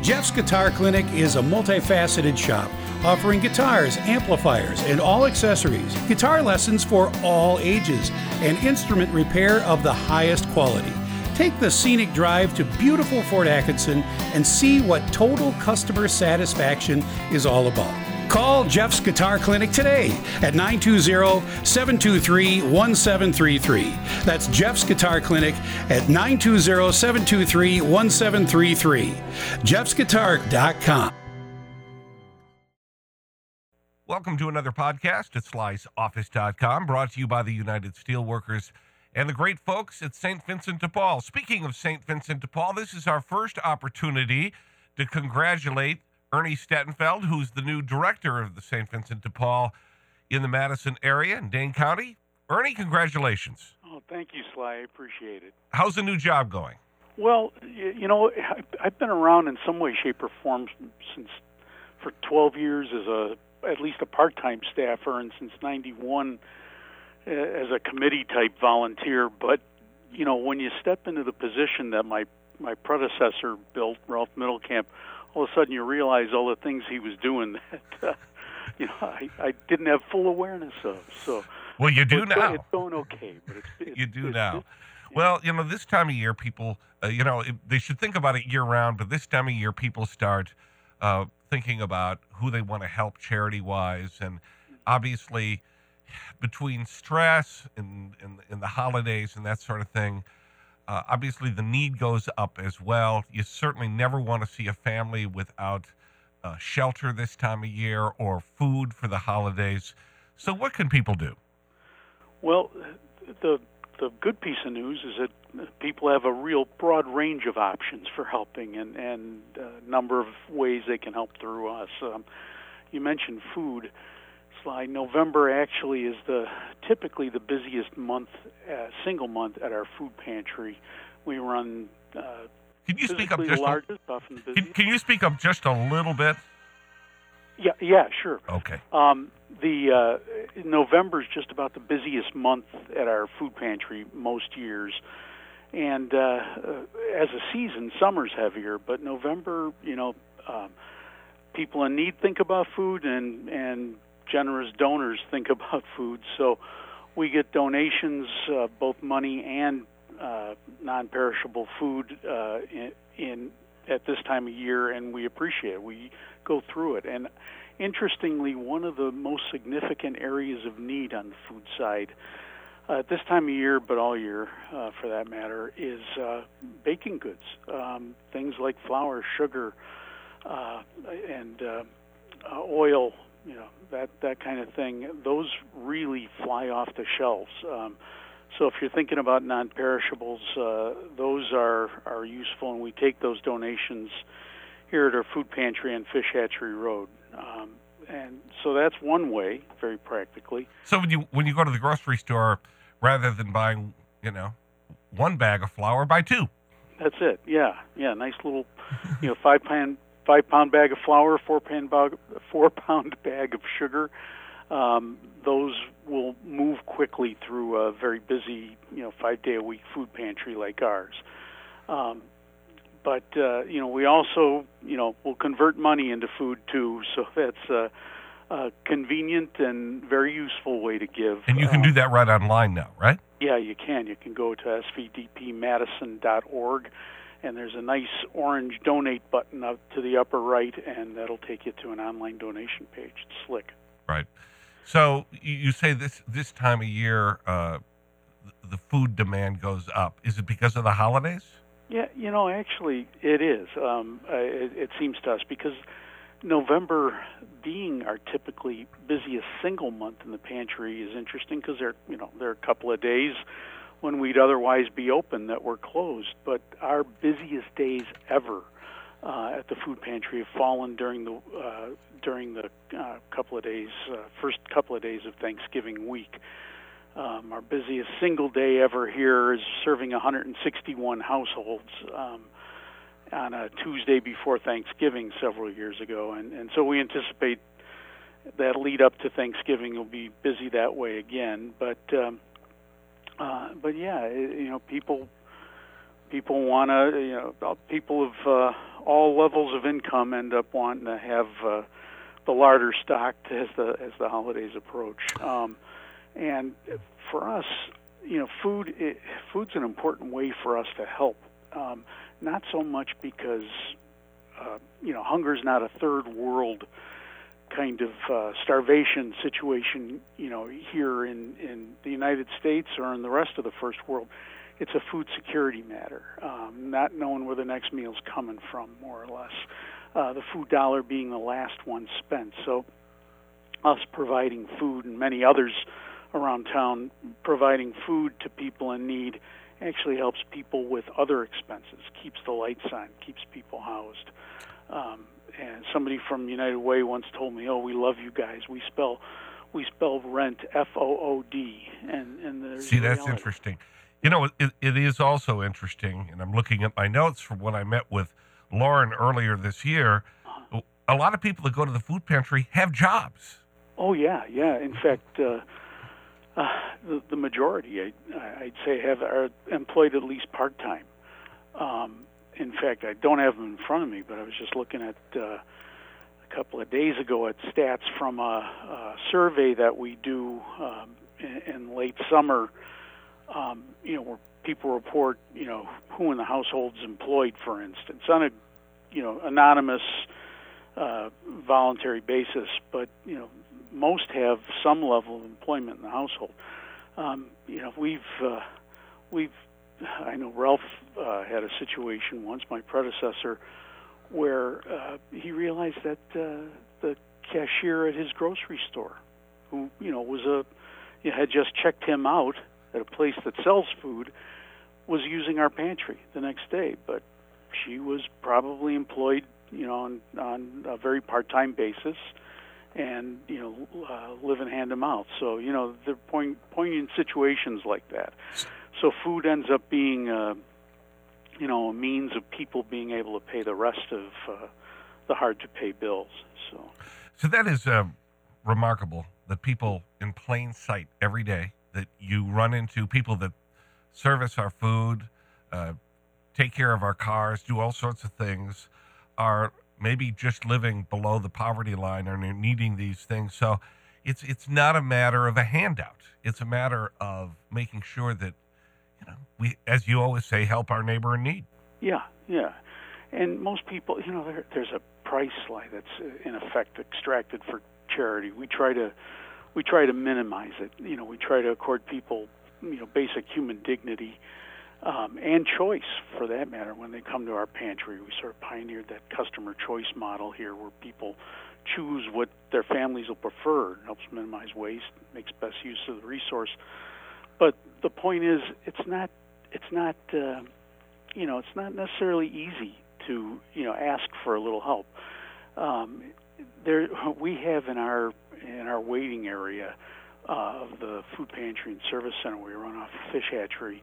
Jeff's Guitar Clinic is a multifaceted shop offering guitars, amplifiers, and all accessories, guitar lessons for all ages, and instrument repair of the highest quality. Take the scenic drive to beautiful Fort Atkinson and see what total customer satisfaction is all about. Call Jeff's Guitar Clinic today at 920-723-1733. That's Jeff's Guitar Clinic at 920-723-1733. Jeff'sGuitar.com. Welcome to another podcast at Sly'sOffice.com, brought to you by the United Steelworkers and the great folks at St. Vincent de Paul. Speaking of St. Vincent de Paul, this is our first opportunity to congratulate Ernie Stettenfeld, who's the new director of the St. Vincent de Paul in the Madison area in Dane County. Ernie, congratulations. Oh, thank you, Sly. I appreciate it. How's the new job going? Well, you know, I've been around in some way, shape, or form for 12 years as at least a part-time staffer, and since 91 as a committee-type volunteer. But, you know, when you step into the position that my predecessor built, Ralph Middlecamp, all of a sudden you realize all the things he was doing that, I didn't have full awareness of. So, well, you do now. It's going okay, but you do now. Well, you know, this time of year, people, they should think about it year-round, but this time of year, people start thinking about who they want to help charity-wise, and obviously, between stress and the holidays and that sort of thing, obviously the need goes up as well. You certainly never want to see a family without shelter this time of year or food for the holidays. So what can people do? Well, the good piece of news is that people have a real broad range of options for helping and a number of ways they can help through us. You mentioned food. Sly, November actually is typically the busiest month, single month at our food pantry. We run. Can you speak up just Can you speak up just a little bit? Yeah, sure. Okay. November is just about the busiest month at our food pantry most years, and as a season, summer's heavier, but November, people in need think about food, and generous donors think about food. So we get donations, both money and non-perishable food in at this time of year, and we appreciate it. We go through it. And interestingly, one of the most significant areas of need on the food side at this time of year, but all year for that matter, is baking goods. Things like flour, sugar, and oil, that kind of thing. Those really fly off the shelves. So if you're thinking about non-perishables, those are useful, and we take those donations here at our food pantry on Fish Hatchery Road. And so that's one way, very practically. So when you go to the grocery store, rather than buying, one bag of flour, buy two. That's it. Yeah. Nice little, 5-pound bag of flour, 4-pound bag of sugar. Those will move quickly through a very busy, 5-day-a-week food pantry like ours. But we also, will convert money into food too. So that's a convenient and very useful way to give. And you can do that right online now, right? Yeah, you can. You can go to svdpmadison.org, and there's a nice orange donate button up to the upper right, and that'll take you to an online donation page. It's slick. Right. So you say this time of year, the food demand goes up. Is it because of the holidays? Yeah, actually it is. It seems to us because November, being our typically busiest single month in the pantry, is interesting because there are a couple of days when we'd otherwise be open that we're closed. But our busiest days ever at the food pantry have fallen during the first couple of days of Thanksgiving week. Our busiest single day ever here is serving 161 households on a Tuesday before Thanksgiving several years ago, and so we anticipate that lead up to Thanksgiving will be busy that way again. But yeah, people want to, people have all levels of income end up wanting to have the larder stocked as the holidays approach. And for us, food's an important way for us to help. Not so much because hunger's not a third world kind of starvation situation, here in the United States or in the rest of the first world. It's a food security matter, not knowing where the next meal's coming from, more or less. The food dollar being the last one spent. So us providing food and many others around town providing food to people in need actually helps people with other expenses, keeps the lights on, keeps people housed. And somebody from United Way once told me, "Oh, we love you guys. We spell rent FOOD." And there's See, that's reality. interesting. It is also interesting, and I'm looking at my notes from when I met with Lauren earlier this year. A lot of people that go to the food pantry have jobs. Oh yeah. In fact, the majority, I'd say, are employed at least part-time. In fact, I don't have them in front of me, but I was just looking at a couple of days ago at stats from a survey that we do in late summer, where people report, who in the household's employed, for instance, on a, anonymous, voluntary basis, but, most have some level of employment in the household. I know Ralph had a situation once, my predecessor, where he realized that the cashier at his grocery store, who had just checked him out at a place that sells food, was using our pantry the next day. But she was probably employed, on a very part-time basis, and living hand to mouth. So they're poignant situations like that. So food ends up being a means of people being able to pay the rest of the hard-to-pay bills. So that is remarkable that people in plain sight every day, that you run into people that service our food, take care of our cars, do all sorts of things, are maybe just living below the poverty line and are needing these things. So it's not a matter of a handout. It's a matter of making sure that, we, as you always say, help our neighbor in need. Yeah. And most people, there's a price slide that's in effect extracted for charity. We try to minimize it. We try to accord people, basic human dignity, and choice, for that matter, when they come to our pantry. We sort of pioneered that customer choice model here, where people choose what their families will prefer. It helps minimize waste, makes best use of the resource. But the point is, it's not necessarily easy to ask for a little help. We have in our waiting area of the food pantry and service center we run off the fish hatchery,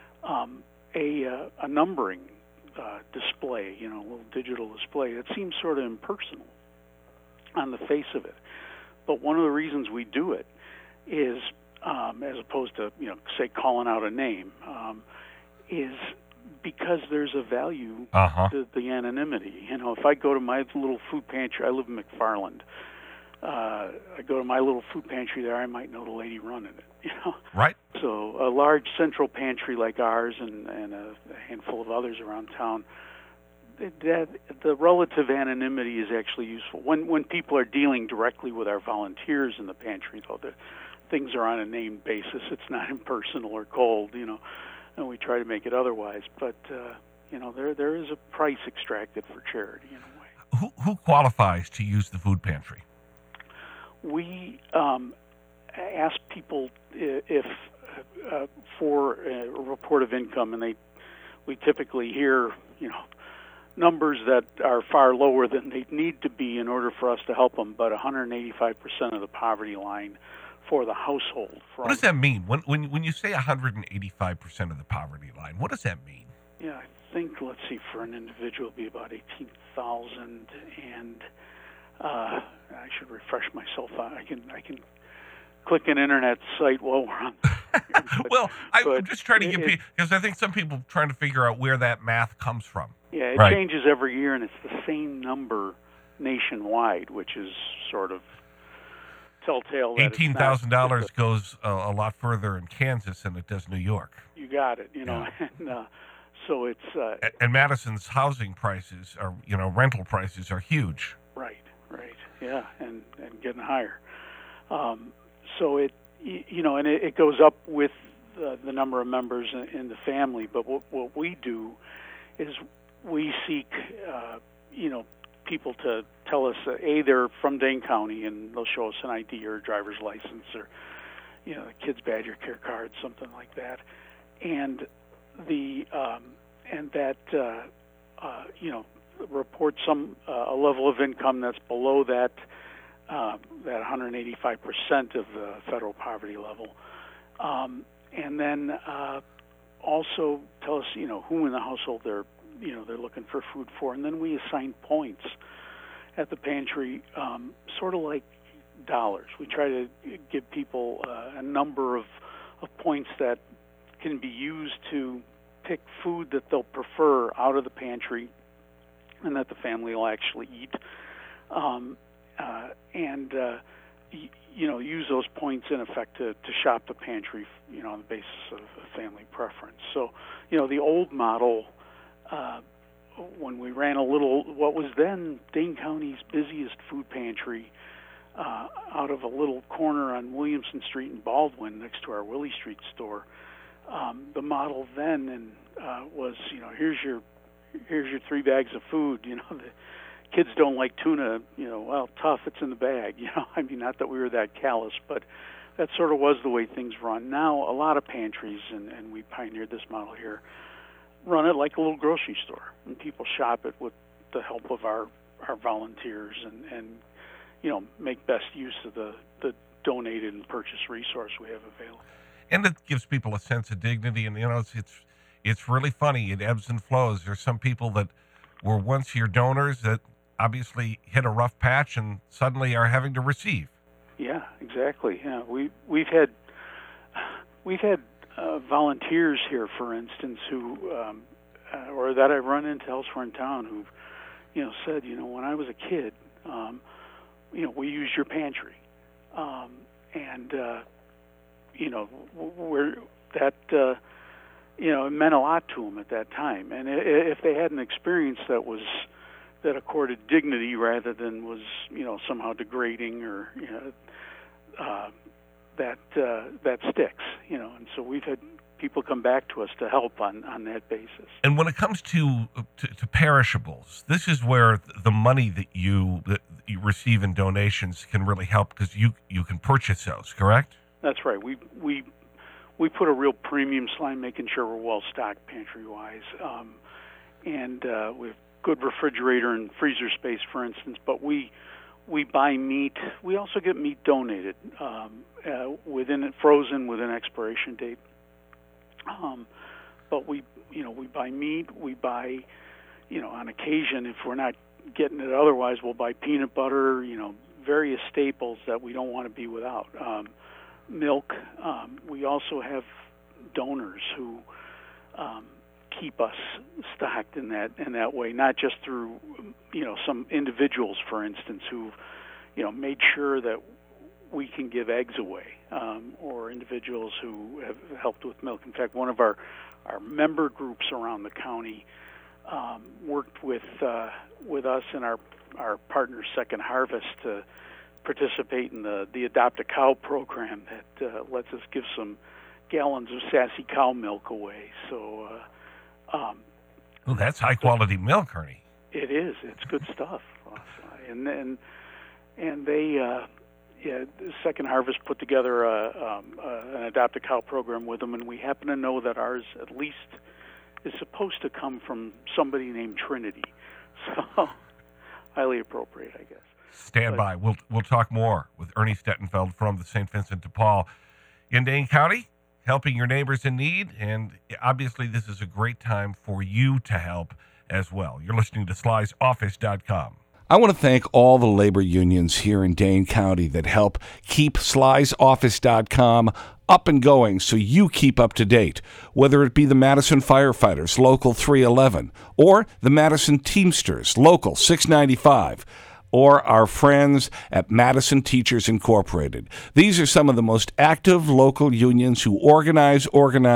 a numbering display, a little digital display that seems sort of impersonal on the face of it. But one of the reasons we do it is, as opposed to, say, calling out a name, is because there's a value to the anonymity. If I go to my little food pantry, I live in McFarland, I go to my little food pantry there, I might know the lady running it, Right. So a large central pantry like ours and a handful of others around town, that the relative anonymity is actually useful. When people are dealing directly with our volunteers in the pantry, though, things are on a named basis. It's not impersonal or cold, and we try to make it otherwise. But, there is a price extracted for charity in a way. Who qualifies to use the food pantry? We ask people if for a report of income, and we typically hear, numbers that are far lower than they need to be in order for us to help them, but 185% of the poverty line for the household. What does that mean? When you say 185% of the poverty line, what does that mean? Yeah, I think, let's see, for an individual it'd be about 18,000, and I should refresh myself. I can click an internet site while we're on. Well, I'm just trying to get people, because I think some people trying to figure out where that math comes from. Yeah, it Right. changes every year, and it's the same number nationwide, which is sort of telltale that $18,000 goes a lot further in Kansas than it does New York. You got it, Yeah. and so it's And Madison's housing prices are, rental prices are huge. right, yeah, and getting higher. So it goes up with the number of members in the family. But what we do is we seek, people to tell us they're from Dane County, and they'll show us an ID or a driver's license or a kid's badge or care card, something like that, and report a level of income that's below that 185% of the federal poverty level, and then also tell us who in the household they're looking for food for, and then we assign points at the pantry, sort of like dollars. We try to give people a number of points that can be used to pick food that they'll prefer out of the pantry and that the family will actually eat, and use those points in effect to shop the pantry, on the basis of family preference. So, the old model, when we ran what was then Dane County's busiest food pantry, out of a little corner on Williamson Street in Baldwin, next to our Willie Street store. The model then was, here's your 3 bags of food. The kids don't like tuna. Well, tough, it's in the bag. I mean, not that we were that callous, but that sort of was the way things run. Now, a lot of pantries, and we pioneered this model here, run it like a little grocery store, and people shop it with the help of our volunteers, and make best use of the donated and purchased resource we have available. And it gives people a sense of dignity, and it's really funny. It ebbs and flows. There's some people that were once your donors that obviously hit a rough patch and suddenly are having to receive. Yeah, exactly. Yeah, we've had volunteers here, for instance, who or that I run into elsewhere in town, who've said, when I was a kid, we used your pantry, and where that it meant a lot to them at that time. And if they had an experience that accorded dignity rather than was somehow degrading or that sticks, and so we've had people come back to us to help on that basis. And when it comes to perishables, this is where the money that you receive in donations can really help, because you can purchase those, correct? That's right. We put a real premium slide, making sure we're well stocked pantry wise, and we have good refrigerator and freezer space, for instance. But we buy meat. We also get meat donated frozen within expiration date. But we buy meat. We buy, on occasion, if we're not getting it otherwise, we'll buy peanut butter. Various staples that we don't want to be without. Milk. We also have donors who keep us stocked in that way, not just through some individuals, for instance, who made sure that we can give eggs away, or individuals who have helped with milk. In fact, one of our member groups around the county worked with us and our partner Second Harvest to participate in the Adopt a Cow program that lets us give some gallons of sassy cow milk away. So, that's high quality milk, Ernie. It is. It's good stuff. And they, Second Harvest put together an Adopt a Cow program with them, and we happen to know that ours at least is supposed to come from somebody named Trinity. So, highly appropriate, I guess. Stand by. We'll talk more with Ernie Stettenfeld from the St. Vincent de Paul in Dane County, helping your neighbors in need. And obviously, this is a great time for you to help as well. You're listening to Sly'sOffice.com. I want to thank all the labor unions here in Dane County that help keep SlysOffice.com up and going so you keep up to date, whether it be the Madison Firefighters, Local 311, or the Madison Teamsters, Local 695, or our friends at Madison Teachers Incorporated. These are some of the most active local unions who organize,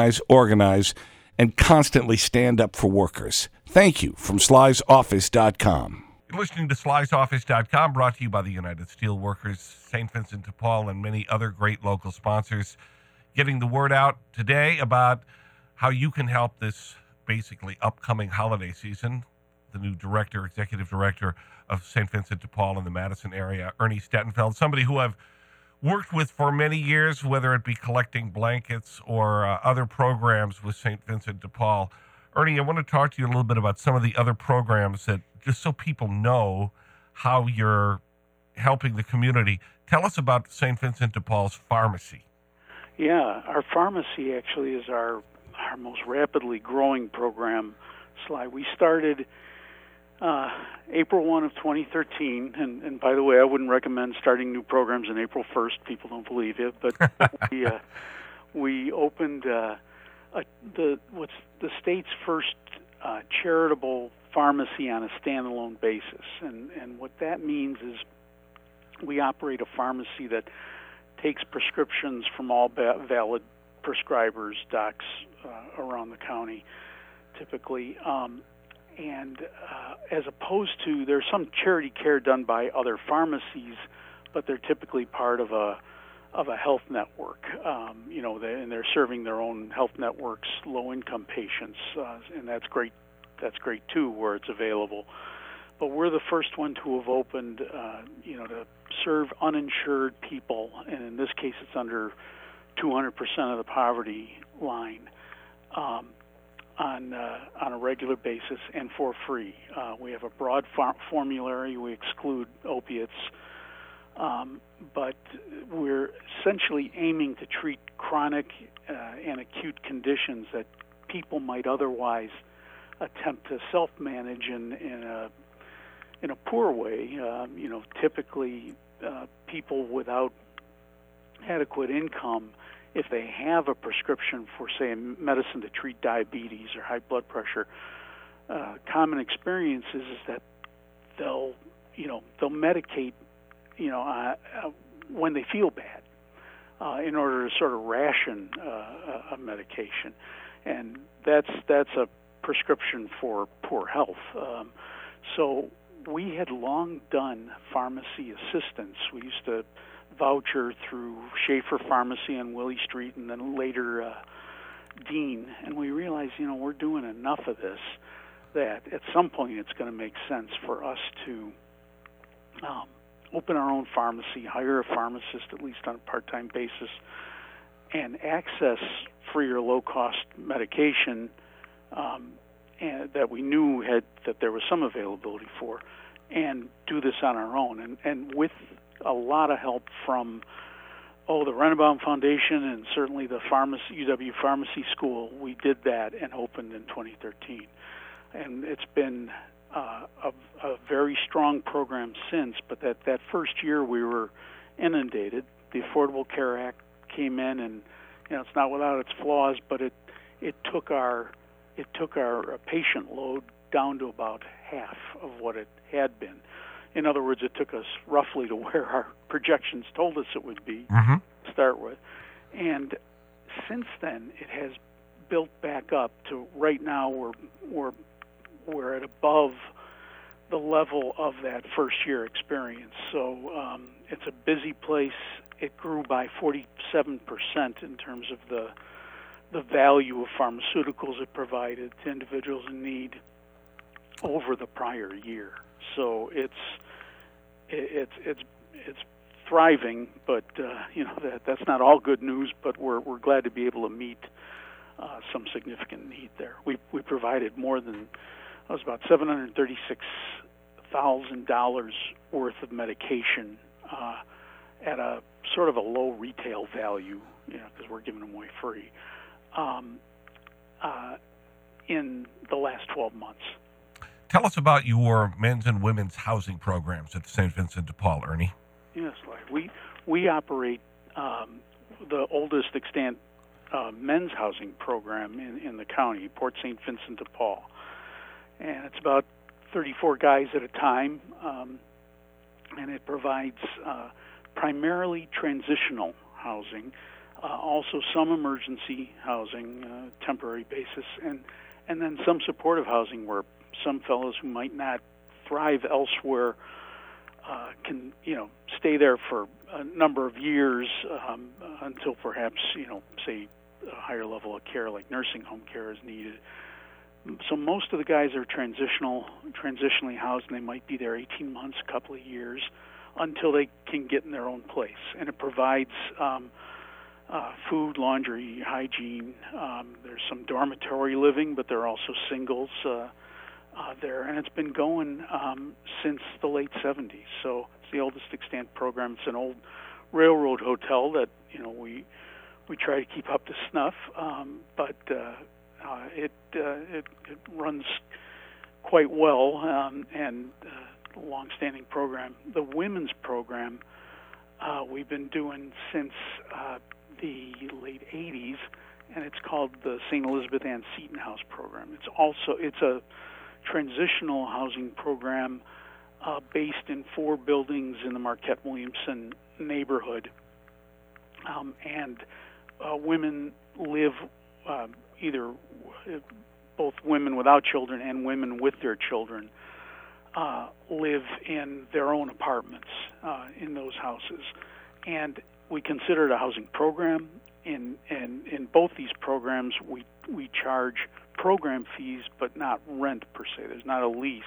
and constantly stand up for workers. Thank you from SlysOffice.com. You're listening to SlysOffice.com, brought to you by the United Steelworkers, St. Vincent de Paul, and many other great local sponsors. Getting the word out today about how you can help this basically upcoming holiday season. The new executive director of St. Vincent de Paul in the Madison area, Ernie Stettenfeld, somebody who I've worked with for many years, whether it be collecting blankets or other programs with St. Vincent de Paul. Ernie, I want to talk to you a little bit about some of the other programs that, just so people know how you're helping the community. Tell us about St. Vincent de Paul's pharmacy. Yeah, our pharmacy actually is our most rapidly growing program, Sly. We started April 1 of 2013, and by the way, I wouldn't recommend starting new programs on April 1st. People don't believe you, but we opened what's the state's first charitable pharmacy on a standalone basis, and what that means is we operate a pharmacy that takes prescriptions from all valid prescribers, docs around the county, typically. And as opposed to, there's some charity care done by other pharmacies, but they're typically part of a health network. And they're serving their own health networks, low-income patients, and that's great. That's great too, where it's available. But we're the first one to have opened, to serve uninsured people, and in this case, it's under 200% of the poverty line. On a regular basis and for free. We have a broad formulary. We exclude opiates, but we're essentially aiming to treat chronic and acute conditions that people might otherwise attempt to self-manage in a poor way. Typically people without adequate income, if they have a prescription for, say, a medicine to treat diabetes or high blood pressure, common experience is that they'll medicate, when they feel bad, in order to sort of ration a medication, and that's a prescription for poor health. So we had long done pharmacy assistance. We used to voucher through Schaefer Pharmacy on Willie Street, and then later Dean, and we realized, we're doing enough of this that at some point it's going to make sense for us to open our own pharmacy, hire a pharmacist at least on a part-time basis, and access free or low-cost medication and that we knew that there was some availability for, and do this on our own, and with a lot of help from the Rennebaum Foundation and certainly the UW Pharmacy School. We did that and opened in 2013, and it's been a very strong program since. But that first year we were inundated. The Affordable Care Act came in, and it's not without its flaws, but it took our patient load down to about half of what it had been. In other words, it took us roughly to where our projections told us it would be to start with. And since then, it has built back up to right now we're at above the level of that first year experience. So it's a busy place. It grew by 47% in terms of the value of pharmaceuticals it provided to individuals in need over the prior year. So it's thriving, but that's not all good news. But we're glad to be able to meet some significant need there. We provided more than about $736,000 worth of medication at a sort of a low retail value, because we're giving them away free, in the last 12 months. Tell us about your men's and women's housing programs at St. Vincent de Paul, Ernie. Yes, Larry. We operate the oldest extant men's housing program in the county, Port St. Vincent de Paul. And it's about 34 guys at a time, and it provides primarily transitional housing, also some emergency housing, temporary basis, and then some supportive housing where some fellows who might not thrive elsewhere can, stay there for a number of years until perhaps, say, a higher level of care like nursing home care is needed. So most of the guys are transitionally housed, and they might be there 18 months, a couple of years, until they can get in their own place. And it provides food, laundry, hygiene. There's some dormitory living, but there are also singles there. And it's been going since the late 70s. So it's the oldest extant program. It's an old railroad hotel that, we try to keep up to snuff, but it runs quite well, and a long-standing program. The women's program we've been doing since the late 80s, and it's called the St. Elizabeth Ann Seton House program. It's a transitional housing program based in 4 buildings in the Marquette Williamson neighborhood, and women live either both women without children and women with their children live in their own apartments in those houses. And we consider it a housing program. In both these programs, we charge program fees, but not rent per se. There's not a lease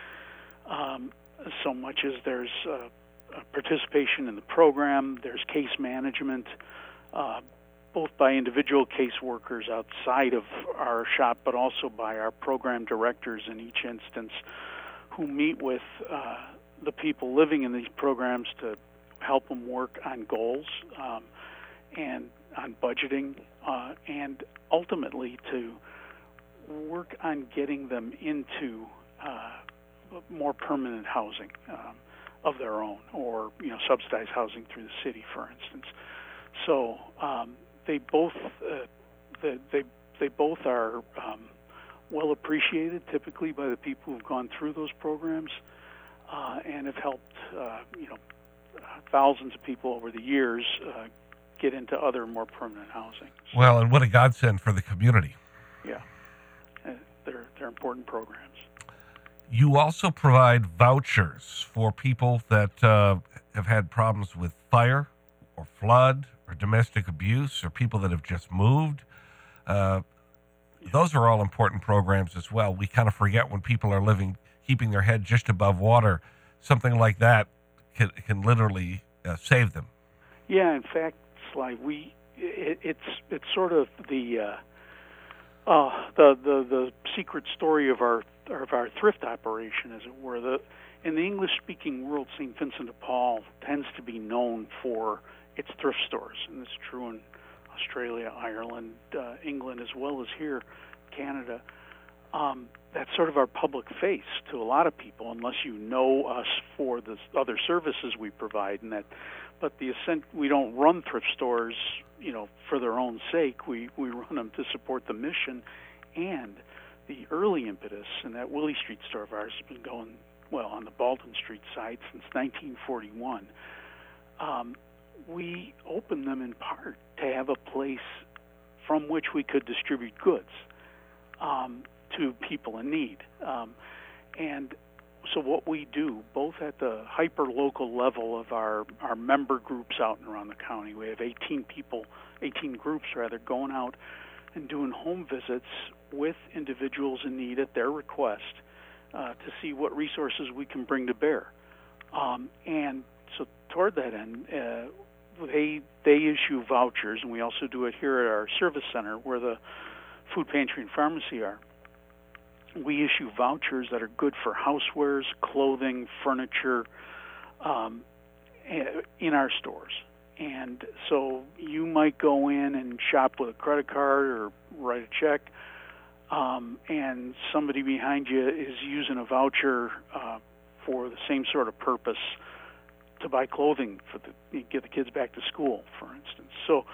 so much as there's participation in the program. There's case management, both by individual caseworkers outside of our shop, but also by our program directors in each instance, who meet with the people living in these programs to help them work on goals and on budgeting, and ultimately to work on getting them into more permanent housing of their own, or subsidized housing through the city, for instance. So they both are well appreciated typically by the people who've gone through those programs, and have helped thousands of people over the years get into other more permanent housing. So, well, and what a godsend for the community. Yeah, they're important programs. You also provide vouchers for people that have had problems with fire or flood or domestic abuse, or people that have just moved. Those are all important programs as well. We kind of forget when people are keeping their head just above water. Something like that can literally save them. Yeah, in fact, Sly, it's sort of the secret story of our thrift operation, as it were. In the English-speaking world, St. Vincent de Paul tends to be known for its thrift stores, and it's true in Australia, Ireland, England, as well as here, Canada. That's sort of our public face to a lot of people, unless you know us for the other services we provide. But we don't run thrift stores, for their own sake. We run them to support the mission, and the early impetus. And that Willie Street store of ours has been going on the Baldwin Street side since 1941. We opened them in part to have a place from which we could distribute goods to people in need. And so what we do, both at the hyper-local level of our member groups out and around the county, we have 18 groups going out and doing home visits with individuals in need at their request to see what resources we can bring to bear. And so toward that end, they issue vouchers, and we also do it here at our service center where the food pantry and pharmacy are. We issue vouchers that are good for housewares, clothing, furniture in our stores. And so you might go in and shop with a credit card or write a check, and somebody behind you is using a voucher for the same sort of purpose to buy clothing get the kids back to school, for instance. So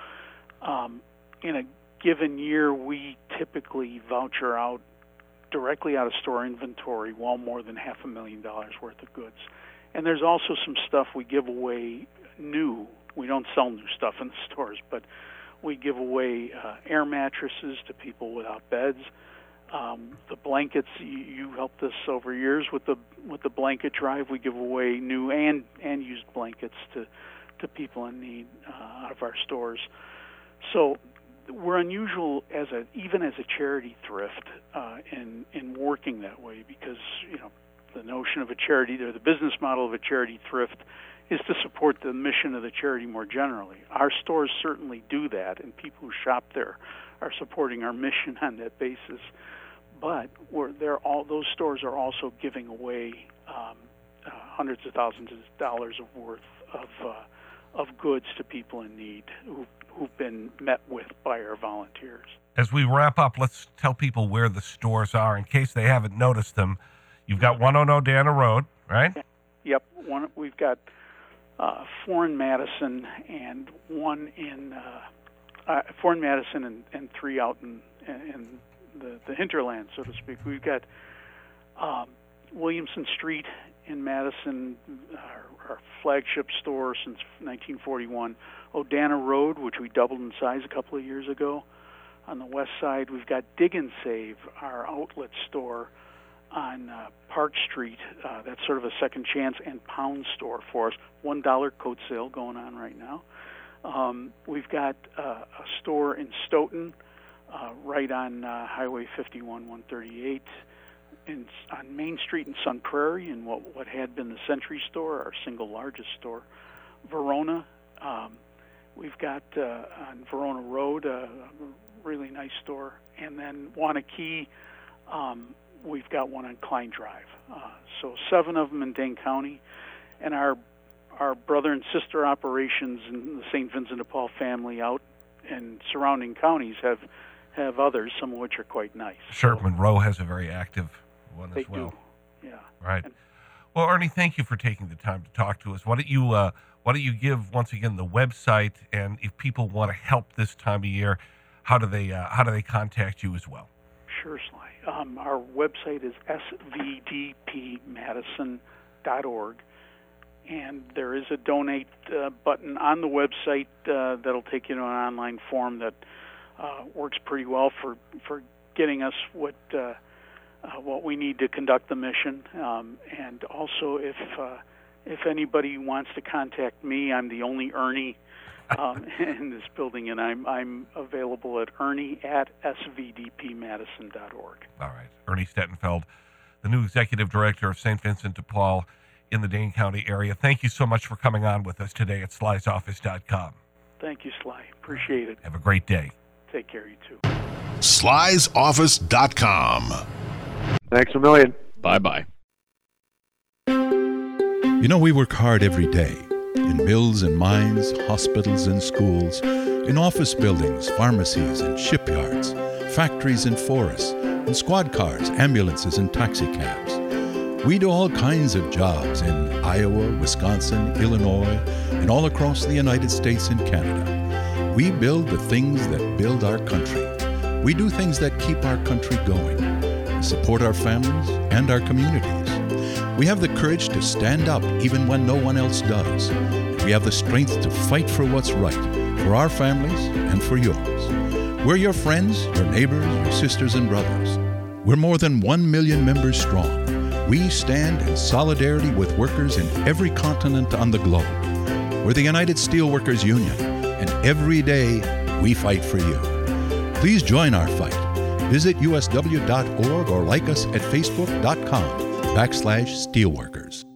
in a given year, we typically voucher out directly out of store inventory well more than $500,000 worth of goods. And there's also some stuff we give away new. We don't sell new stuff in the stores, but we give away air mattresses to people without beds. The blankets, you helped us over years with the blanket drive. We give away new and used blankets to people in need out of our stores. So we're unusual even as a charity thrift in working that way, because the notion of a charity, or the business model of a charity thrift, is to support the mission of the charity more generally. Our stores certainly do that, and people who shop there are supporting our mission on that basis. But those stores are also giving away hundreds of thousands of dollars worth of goods to people in need who've been met with by our volunteers. As we wrap up, let's tell people where the stores are in case they haven't noticed them. You've got one on Odana Road, right? Yep. We've got 4 in Madison and 1 in 4 in Madison and 3 out in the hinterland, so to speak. We've got Williamson Street in Madison, our flagship store since 1941. Odana Road, which we doubled in size a couple of years ago. On the west side, we've got Dig and Save, our outlet store on Park Street. That's sort of a second chance and pound store for us. $1 coat sale going on right now. We've got a store in Stoughton, right on Highway 51, 138, on Main Street in Sun Prairie, in what had been the Century store, our single largest store. Verona, we've got on Verona Road, a really nice store. And then Wanakee, we've got one on Klein Drive. So 7 of them in Dane County. And our brother and sister operations in the St. Vincent de Paul family out in surrounding counties have others, some of which are quite nice. Sure, Monroe has a very active one they as well. Do. Yeah. Right. Well, Ernie, thank you for taking the time to talk to us. Why don't you give once again the website, and if people want to help this time of year, how do they contact you as well? Sure, Sly. Our website is svdpmadison.org, and there is a donate button on the website that'll take you to an online form that works pretty well for getting us what we need to conduct the mission. And also, if anybody wants to contact me, I'm the only Ernie in this building, and I'm available at ernie@svdpmadison.org. All right. Ernie Stettenfeld, the new executive director of St. Vincent de Paul in the Dane County area. Thank you so much for coming on with us today at slysoffice.com. Thank you, Sly. Appreciate it. Have a great day. Take care, you too. slysoffice.com. Thanks a million. Bye-bye. You know, we work hard every day. In mills and mines, hospitals and schools, in office buildings, pharmacies and shipyards, factories and forests, in squad cars, ambulances and taxi cabs. We do all kinds of jobs in Iowa, Wisconsin, Illinois, and all across the United States and Canada. We build the things that build our country. We do things that keep our country going. We support our families and our communities. We have the courage to stand up even when no one else does. And we have the strength to fight for what's right, for our families and for yours. We're your friends, your neighbors, your sisters and brothers. We're more than 1 million members strong. We stand in solidarity with workers in every continent on the globe. We're the United Steelworkers Union, and every day we fight for you. Please join our fight. Visit usw.org or like us at facebook.com/steelworkers.